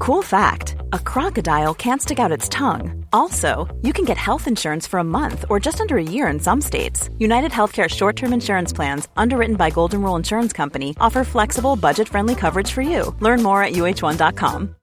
Cool fact, a crocodile can't stick out its tongue. Also, you can get health insurance for a month or just under a year in some states. United Healthcare short-term insurance plans, underwritten by Golden Rule Insurance Company, offer flexible, budget-friendly coverage for you. Learn more at uh1.com.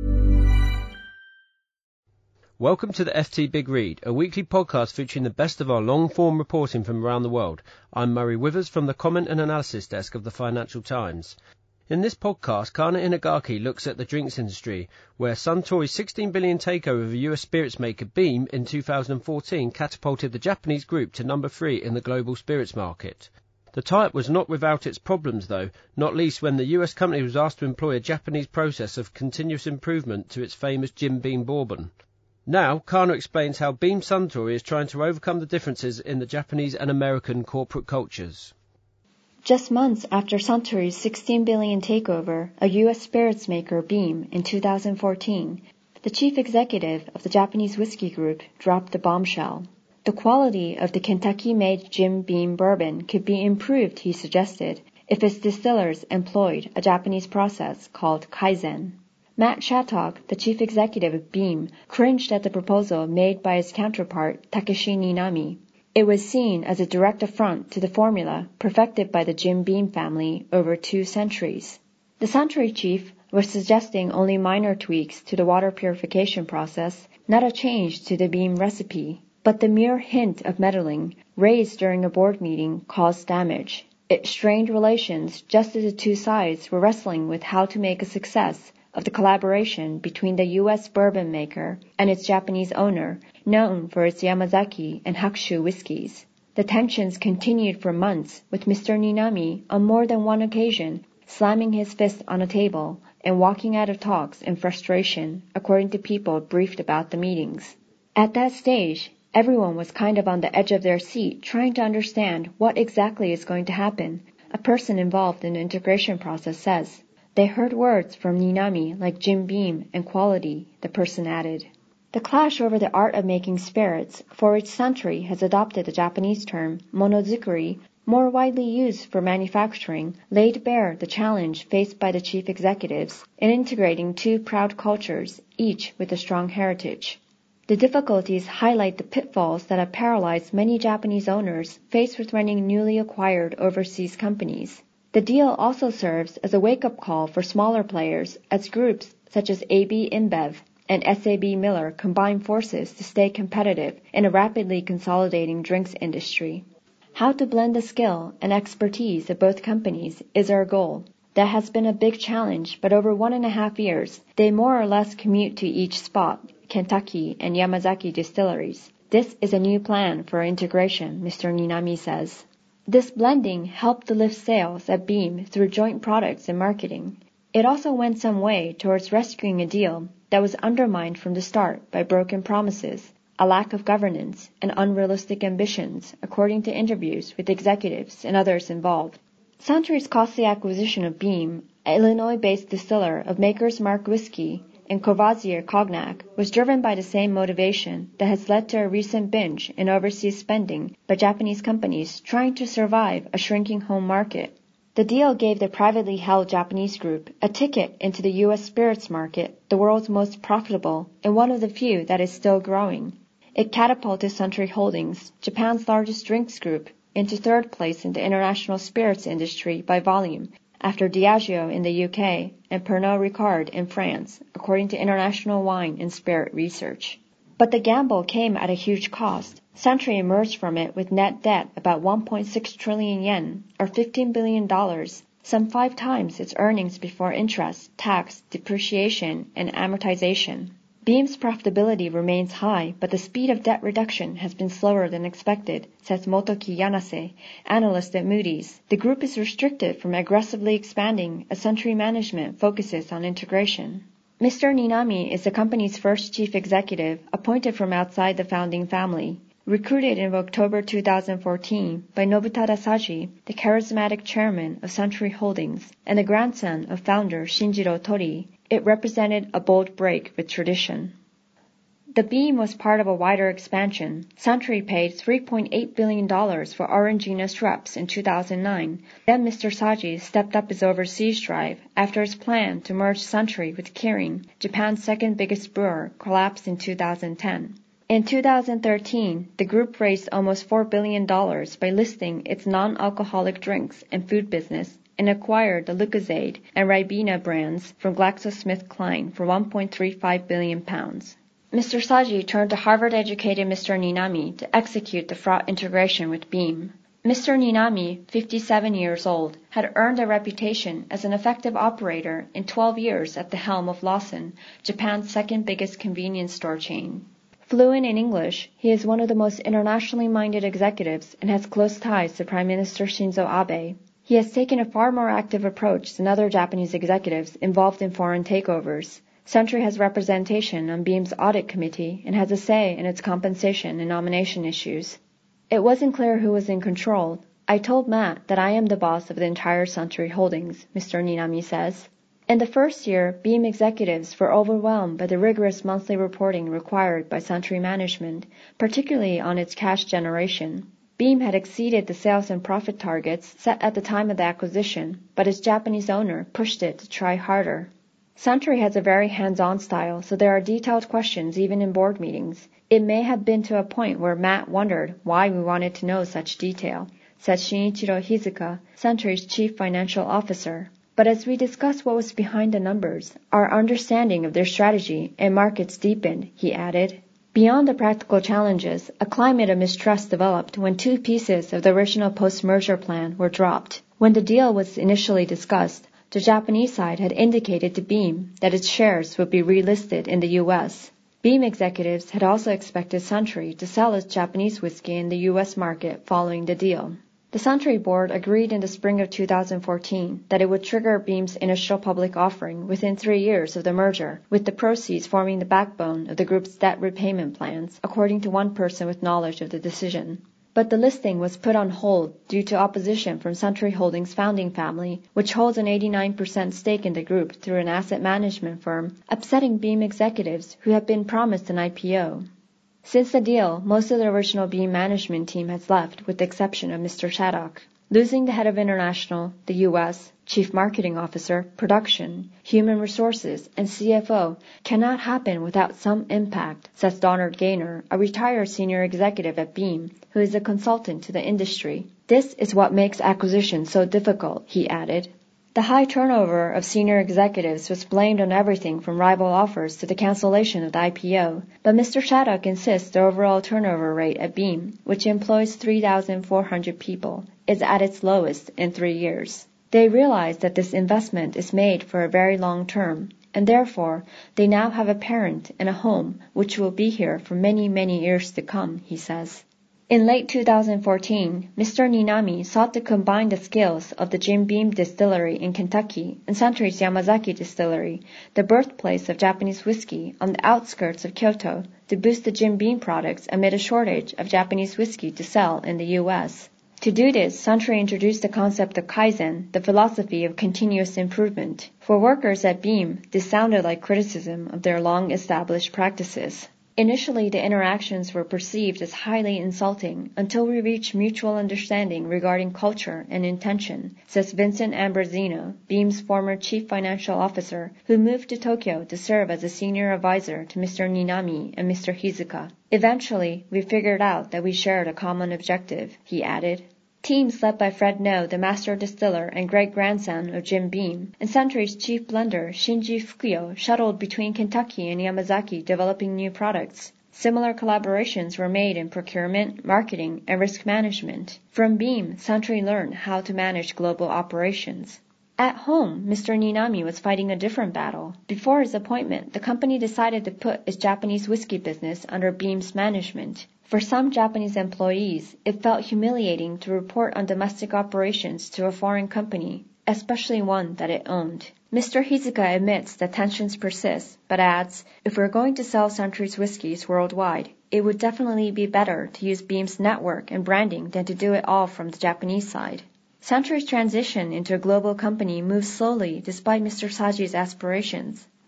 Welcome to the FT Big Read, a weekly podcast featuring the best of our long-form reporting from around the world. I'm Murray Withers from the Comment and Analysis Desk of the Financial Times. In this podcast, Kana Inagaki looks at the drinks industry, where Suntory's $16 billion takeover of US spirits maker Beam in 2014 catapulted the Japanese group to number 3 in the global spirits market. The tie-up was not without its problems, though, not least when the US company was asked to employ a Japanese process of continuous improvement to its famous Jim Beam bourbon. Now, Kana explains how Beam Suntory is trying to overcome the differences in the Japanese and American corporate cultures. Just months after Suntory's $16 billion takeover of U.S. spirits maker Beam in 2014, the chief executive of the Japanese whiskey group dropped the bombshell. The quality of the Kentucky-made Jim Beam bourbon could be improved, he suggested, if its distillers employed a Japanese process called Kaizen. Matt Shattock, the chief executive of Beam, cringed at the proposal made by his counterpart, Takeshi Ninami. It was seen as a direct affront to the formula perfected by the Jim Beam family over 2 centuries. The Suntory chief was suggesting only minor tweaks to the water purification process, not a change to the Beam recipe. But the mere hint of meddling, raised during a board meeting, caused damage. It strained relations just as the two sides were wrestling with how to make a success of the collaboration between the U.S. bourbon maker and its Japanese owner, known for its Yamazaki and Hakushu whiskeys. The tensions continued for months, with Mr. Ninami on more than one occasion slamming his fist on a table and walking out of talks in frustration, according to people briefed about the meetings. At that stage, everyone was kind of on the edge of their seat, trying to understand what exactly is going to happen, a person involved in the integration process says. They heard words from Ninami like Jim Beam and quality, the person added. The clash over the art of making spirits, for which Suntory has adopted the Japanese term monozukuri, more widely used for manufacturing, laid bare the challenge faced by the chief executives in integrating 2 proud cultures, each with a strong heritage. The difficulties highlight the pitfalls that have paralyzed many Japanese owners faced with running newly acquired overseas companies. The deal also serves as a wake-up call for smaller players as groups such as AB InBev and SAB Miller combine forces to stay competitive in a rapidly consolidating drinks industry. How to blend the skill and expertise of both companies is our goal. That has been a big challenge, but over 1.5 years, they more or less commute to each spot, Kentucky and Yamazaki distilleries. This is a new plan for integration, Mr. Ninami says. This blending helped to lift sales at Beam through joint products and marketing. It also went some way towards rescuing a deal that was undermined from the start by broken promises, a lack of governance, and unrealistic ambitions, according to interviews with executives and others involved. Suntory's costly acquisition of Beam, an Illinois-based distiller of Maker's Mark whiskey, and Courvoisier cognac was driven by the same motivation that has led to a recent binge in overseas spending by Japanese companies trying to survive a shrinking home market. The deal gave the privately held Japanese group a ticket into the U.S. spirits market, the world's most profitable and one of the few that is still growing. It catapulted Suntory Holdings, Japan's largest drinks group, into 3rd place in the international spirits industry by volume, after Diageo in the UK and Pernod Ricard in France, according to International Wine and Spirit Research. But the gamble came at a huge cost. Suntory emerged from it with net debt about 1.6 trillion yen, or $15 billion, some 5 times its earnings before interest, tax, depreciation, and amortization. Beam's profitability remains high, but the speed of debt reduction has been slower than expected, says Motoki Yanase, analyst at Moody's. The group is restricted from aggressively expanding as Suntory management focuses on integration. Mr. Ninami is the company's first chief executive appointed from outside the founding family. Recruited in October 2014 by Nobutada Saji, the charismatic chairman of Suntory Holdings and the grandson of founder Shinjiro Tori, it represented a bold break with tradition. The Beam was part of a wider expansion. Suntory paid $3.8 billion for Orangina Schweppes in 2009. Then Mr. Saji stepped up his overseas drive after his plan to merge Suntory with Kirin, Japan's second biggest brewer, collapsed in 2010. In 2013, the group raised almost $4 billion by listing its non-alcoholic drinks and food business and acquired the Lucozade and Ribena brands from GlaxoSmithKline for £1.35 billion. Mr. Saji turned to Harvard-educated Mr. Ninami to execute the fraught integration with Beam. Mr. Ninami, 57 years old, had earned a reputation as an effective operator in 12 years at the helm of Lawson, Japan's second biggest convenience store chain. Fluent in English, he is one of the most internationally minded executives and has close ties to Prime Minister Shinzo Abe. He has taken a far more active approach than other Japanese executives involved in foreign takeovers. Suntory has representation on Beam's audit committee and has a say in its compensation and nomination issues. It wasn't clear who was in control. I told Matt that I am the boss of the entire Suntory Holdings, Mr. Ninami says. In the first year, Beam executives were overwhelmed by the rigorous monthly reporting required by Suntory management, particularly on its cash generation. Beam had exceeded the sales and profit targets set at the time of the acquisition, but its Japanese owner pushed it to try harder. Suntory has a very hands-on style, so there are detailed questions even in board meetings. It may have been to a point where Matt wondered why we wanted to know such detail, said Shinichiro Hizuka, Suntory's chief financial officer. But as we discussed what was behind the numbers, our understanding of their strategy and markets deepened, he added. Beyond the practical challenges, a climate of mistrust developed when two pieces of the original post-merger plan were dropped. When the deal was initially discussed, the Japanese side had indicated to Beam that its shares would be relisted in the U.S. Beam executives had also expected Suntory to sell its Japanese whiskey in the U.S. market following the deal. The Suntory board agreed in the spring of 2014 that it would trigger Beam's initial public offering within 3 years of the merger, with the proceeds forming the backbone of the group's debt repayment plans, according to one person with knowledge of the decision. But the listing was put on hold due to opposition from Suntory Holdings' founding family, which holds an 89% stake in the group through an asset management firm, upsetting Beam executives who have been promised an IPO. Since the deal, most of the original Beam management team has left, with the exception of Mr. Shattuck. Losing the head of international, the U.S., chief marketing officer, production, human resources, and CFO cannot happen without some impact, says Donald Gaynor, a retired senior executive at Beam, who is a consultant to the industry. This is what makes acquisition so difficult, he added. The high turnover of senior executives was blamed on everything from rival offers to the cancellation of the IPO, but Mr. Shattuck insists the overall turnover rate at Beam, which employs 3,400 people, is at its lowest in 3 years. They realize that this investment is made for a very long term, and therefore they now have a parent and a home which will be here for many, many years to come, he says. In late 2014, Mr. Ninami sought to combine the skills of the Jim Beam distillery in Kentucky and Suntory's Yamazaki distillery, the birthplace of Japanese whiskey, on the outskirts of Kyoto, to boost the Jim Beam products amid a shortage of Japanese whiskey to sell in the U.S. To do this, Suntory introduced the concept of Kaizen, the philosophy of continuous improvement. For workers at Beam, this sounded like criticism of their long-established practices. Initially, the interactions were perceived as highly insulting until we reached mutual understanding regarding culture and intention, says Vincent Ambrosino, Beam's former chief financial officer, who moved to Tokyo to serve as a senior advisor to Mr. Ninami and Mr. Hizuka. Eventually, we figured out that we shared a common objective, he added. Teams led by Fred No, the master distiller and great-grandson of Jim Beam, and Suntory's chief blender, Shinji Fukuyo, shuttled between Kentucky and Yamazaki developing new products. Similar collaborations were made in procurement, marketing, and risk management. From Beam, Suntory learned how to manage global operations. At home, Mr. Ninami was fighting a different battle. Before his appointment, the company decided to put its Japanese whiskey business under Beam's management. For some Japanese employees, it felt humiliating to report on domestic operations to a foreign company, especially one that it owned. Mr. Hizuka admits that tensions persist, but adds, if we're going to sell Suntory's whiskeys worldwide, it would definitely be better to use Beam's network and branding than to do it all from the Japanese side. Suntory's transition into a global company moves slowly despite Mr. Saji's aspirations.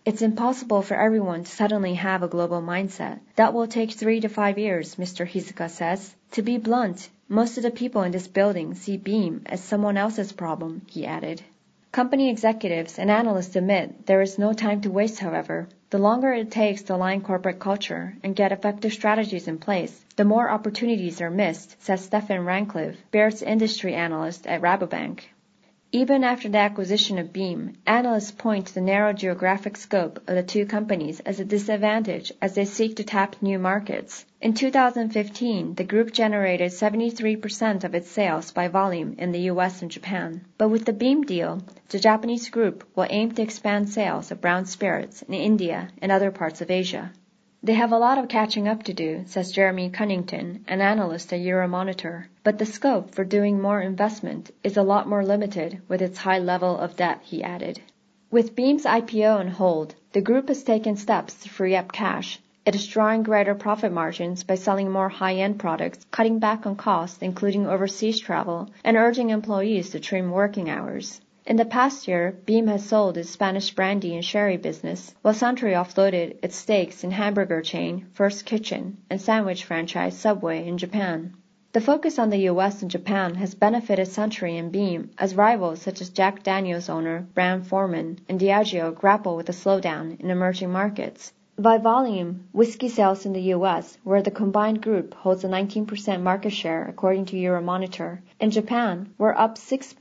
It's impossible for everyone to suddenly have a global mindset. That will take 3 to 5 years, Mr. Hizuka says. To be blunt, most of the people in this building see Beam as someone else's problem, he added. Company executives and analysts admit there is no time to waste, however. The longer it takes to align corporate culture and get effective strategies in place, the more opportunities are missed, says Stefan Rancliffe, Baird's industry analyst at Rabobank. Even after the acquisition of Beam, analysts point to the narrow geographic scope of the two companies as a disadvantage as they seek to tap new markets. In 2015, the group generated 73% of its sales by volume in the US and Japan. But with the Beam deal, the Japanese group will aim to expand sales of brown spirits in India and other parts of Asia. They have a lot of catching up to do, says Jeremy Cunnington, an analyst at Euromonitor. But the scope for doing more investment is a lot more limited with its high level of debt, he added. With Beam's IPO on hold, the group has taken steps to free up cash. It is drawing greater profit margins by selling more high-end products, cutting back on costs, including overseas travel, and urging employees to trim working hours. In the past year, Beam has sold its Spanish brandy and sherry business, while Suntory offloaded its stakes in hamburger chain First Kitchen and sandwich franchise Subway in Japan. The focus on the US and Japan has benefited Suntory and Beam as rivals such as Jack Daniel's owner Brown-Forman and Diageo grapple with a slowdown in emerging markets. By volume, whiskey sales in the US, where the combined group holds a 19% market share according to Euromonitor, and Japan were up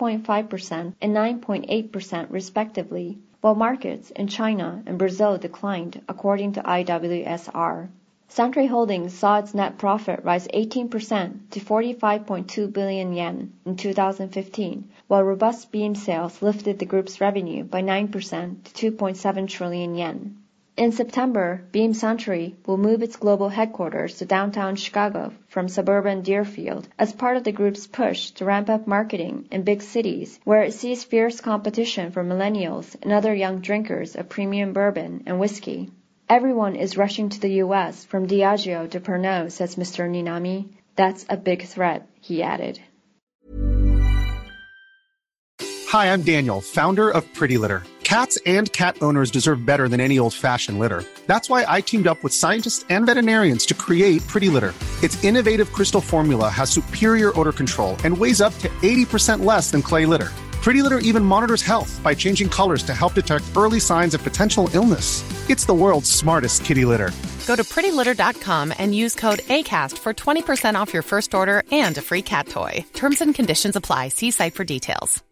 6.5% and 9.8% respectively, while markets in China and Brazil declined according to IWSR. Suntory Holdings saw its net profit rise 18% to 45.2 billion yen in 2015, while robust Beam sales lifted the group's revenue by 9% to 2.7 trillion yen. In September, Beam Suntory will move its global headquarters to downtown Chicago from suburban Deerfield as part of the group's push to ramp up marketing in big cities where it sees fierce competition from millennials and other young drinkers of premium bourbon and whiskey. Everyone is rushing to the U.S. from Diageo to Pernod, says Mr. Ninami. That's a big threat, he added. Hi, I'm Daniel, founder of Pretty Litter. Cats and cat owners deserve better than any old-fashioned litter. That's why I teamed up with scientists and veterinarians to create Pretty Litter. Its innovative crystal formula has superior odor control and weighs up to 80% less than clay litter. Pretty Litter even monitors health by changing colors to help detect early signs of potential illness. It's the world's smartest kitty litter. Go to prettylitter.com and use code ACAST for 20% off your first order and a free cat toy. Terms and conditions apply. See site for details.